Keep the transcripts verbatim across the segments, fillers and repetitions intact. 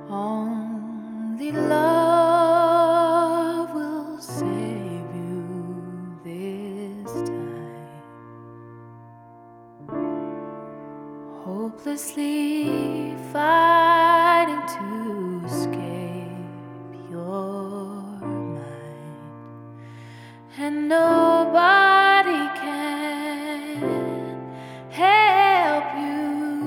Only love will save you this time. Hopelessly fighting to escape your mind, and nobody can help you.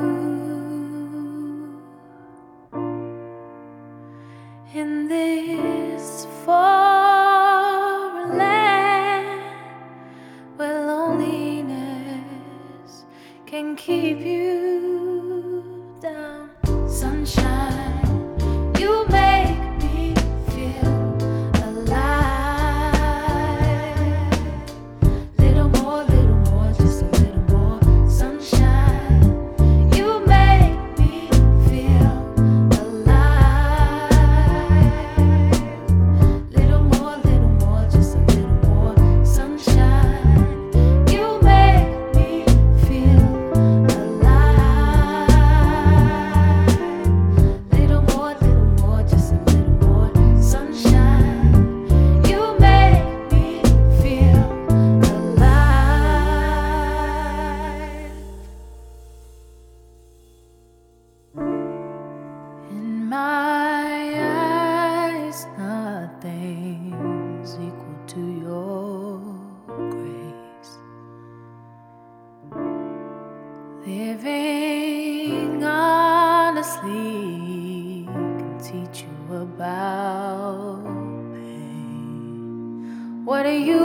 In this foreign land where loneliness can keep you down. Sunshine, you make me feel alive. Little more, little more, just a little more. Sunshine, you make me feel little more, little more, just a little more. Sunshine, you make me feel alive. Little more, little more, just a little more. Sunshine, you make me feel alive. In my eyes, nothing's equal to your grace. Living honestly can teach you about pain. What are you